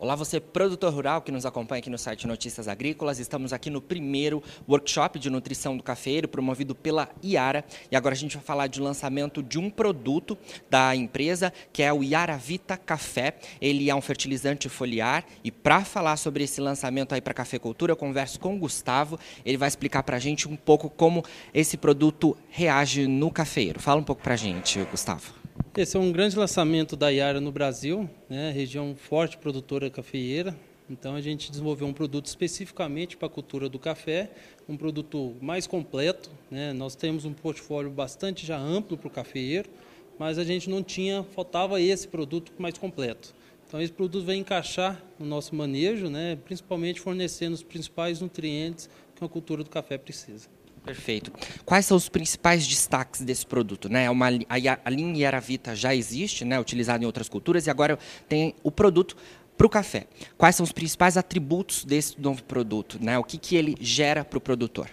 Olá, você produtor rural que nos acompanha aqui no site Notícias Agrícolas. Estamos aqui no primeiro workshop de nutrição do cafeeiro, promovido pela Yara. E agora a gente vai falar de lançamento de um produto da empresa, que é o YaraVita Café. Ele é um fertilizante foliar e para falar sobre esse lançamento aí para cafeicultura, eu converso com o Gustavo. Ele vai explicar para a gente um pouco como esse produto reage no cafeeiro. Fala um pouco para a gente, Gustavo. Esse é um grande lançamento da Yara no Brasil, né? Região forte produtora cafeeira. Então a gente desenvolveu um produto especificamente para a cultura do café, um produto mais completo, né? Nós temos um portfólio bastante já amplo para o cafeeiro, mas a gente não tinha, faltava esse produto mais completo. Então esse produto vai encaixar no nosso manejo, né? Principalmente fornecendo os principais nutrientes que a cultura do café precisa. Perfeito. Quais são os principais destaques desse produto? Né? A linha YaraVita já existe, né? Utilizada em outras culturas, e agora tem o produto para o café. Quais são os principais atributos desse novo produto? Né? O que ele gera para o produtor?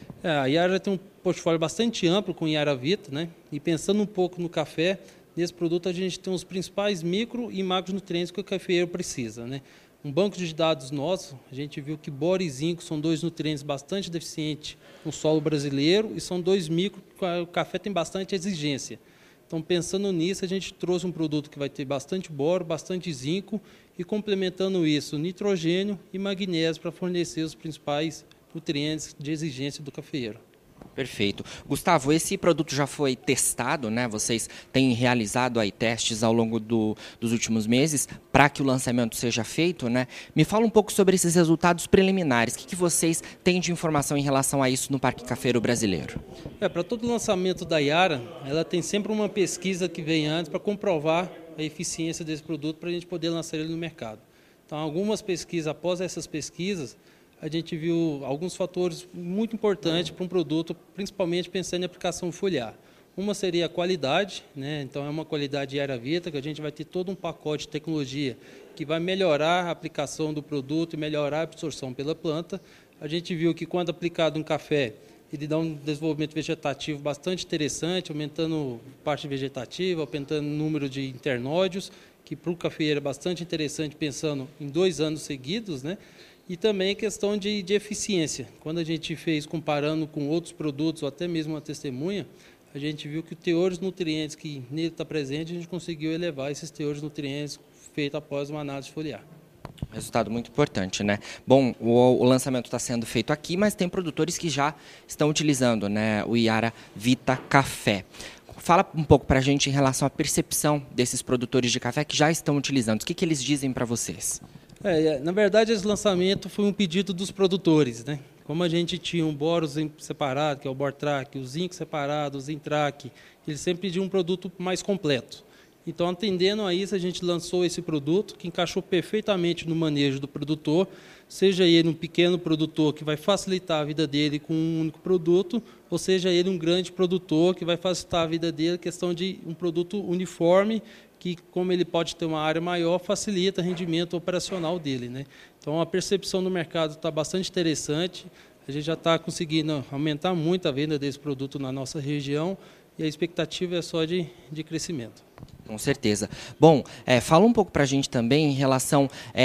A Yara tem um portfólio bastante amplo com o YaraVita, né? E pensando um pouco no café, nesse produto a gente tem os principais micro e macronutrientes que o cafeeiro precisa, né? Um banco de dados nosso, a gente viu que boro e zinco são dois nutrientes bastante deficientes no solo brasileiro e são dois micro que o café tem bastante exigência. Então, pensando nisso, a gente trouxe um produto que vai ter bastante boro, bastante zinco e complementando isso, nitrogênio e magnésio para fornecer os principais nutrientes de exigência do cafeeiro. Perfeito. Gustavo, esse produto já foi testado, né? Vocês têm realizado aí testes ao longo dos últimos meses para que o lançamento seja feito, né? Me fala um pouco sobre esses resultados preliminares. O que vocês têm de informação em relação a isso no Parque Cafeiro Brasileiro? Para todo lançamento da Yara, ela tem sempre uma pesquisa que vem antes para comprovar a eficiência desse produto para a gente poder lançar ele no mercado. Então, algumas pesquisas, após essas pesquisas, a gente viu alguns fatores muito importantes para um produto, principalmente pensando em aplicação foliar. Uma seria a qualidade, né? Então é uma qualidade YaraVita, que a gente vai ter todo um pacote de tecnologia que vai melhorar a aplicação do produto e melhorar a absorção pela planta. A gente viu que quando aplicado em café, ele dá um desenvolvimento vegetativo bastante interessante, aumentando parte vegetativa, aumentando o número de internódios, que para o cafeeiro é bastante interessante, pensando em 2 anos seguidos, né? E também questão de eficiência. Quando a gente fez comparando com outros produtos, ou até mesmo uma testemunha, a gente viu que o teor de nutrientes que nele está presente, a gente conseguiu elevar esses teores de nutrientes feito após uma análise foliar. Resultado muito importante, né? Bom, o lançamento está sendo feito aqui, mas tem produtores que já estão utilizando, né, o YaraVita Café. Fala um pouco para a gente em relação à percepção desses produtores de café que já estão utilizando. O que eles dizem para vocês? Na verdade, esse lançamento foi um pedido dos produtores, né? Como a gente tinha um boro separado, que é o Bortrac, o zinco separado, o Zintrac, eles sempre pediam um produto mais completo. Então, atendendo a isso, a gente lançou esse produto que encaixou perfeitamente no manejo do produtor, seja ele um pequeno produtor que vai facilitar a vida dele com um único produto, ou seja ele um grande produtor que vai facilitar a vida dele, questão de um produto uniforme, que como ele pode ter uma área maior, facilita o rendimento operacional dele, né? Então a percepção no mercado está bastante interessante, a gente já está conseguindo aumentar muito a venda desse produto na nossa região e a expectativa é só de crescimento. Com certeza. Bom, fala um pouco para a gente também em relação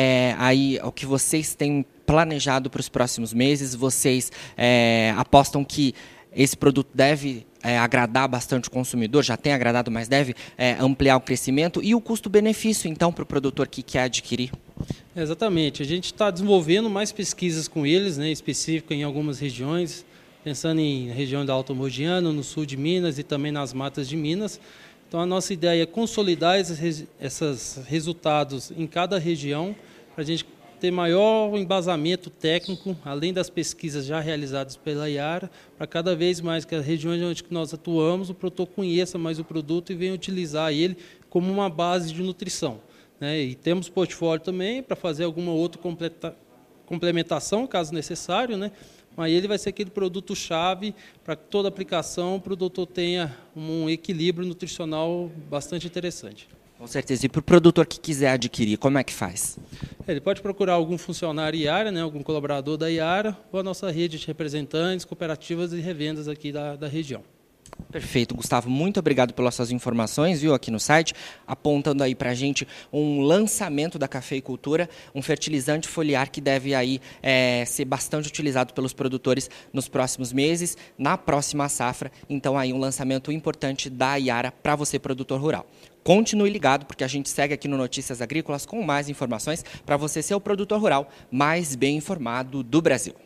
aí ao que vocês têm planejado para os próximos meses. Vocês apostam que esse produto deve agradar bastante o consumidor, já tem agradado, mas deve ampliar o crescimento e o custo-benefício, então, para o produtor que quer adquirir? Exatamente. A gente está desenvolvendo mais pesquisas com eles, né, específico em algumas regiões, pensando em região da Alta Mogiana, no sul de Minas e também nas matas de Minas. Então, a nossa ideia é consolidar esses resultados em cada região, para a gente ter maior embasamento técnico, além das pesquisas já realizadas pela Yara, para cada vez mais que as regiões onde nós atuamos, o produtor conheça mais o produto e venha utilizar ele como uma base de nutrição, né? E temos portfólio também para fazer alguma outra complementação, caso necessário, né? Mas ele vai ser aquele produto-chave para que toda aplicação o produtor tenha um equilíbrio nutricional bastante interessante. Com certeza. E para o produtor que quiser adquirir, como é que faz? Ele pode procurar algum funcionário Yara, né, algum colaborador da Yara, ou a nossa rede de representantes, cooperativas e revendas aqui da região. Perfeito, Gustavo, muito obrigado pelas suas informações, viu, aqui no site, apontando aí pra gente um lançamento da cafeicultura, um fertilizante foliar que deve aí ser bastante utilizado pelos produtores nos próximos meses, na próxima safra, então aí um lançamento importante da Yara para você, produtor rural. Continue ligado, porque a gente segue aqui no Notícias Agrícolas com mais informações para você ser o produtor rural mais bem informado do Brasil.